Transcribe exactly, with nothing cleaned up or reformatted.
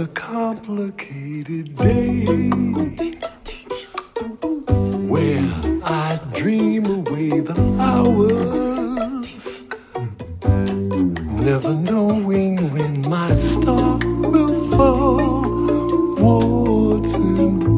another complicated day where I dream away the hours, never knowing when my star will fall. What's in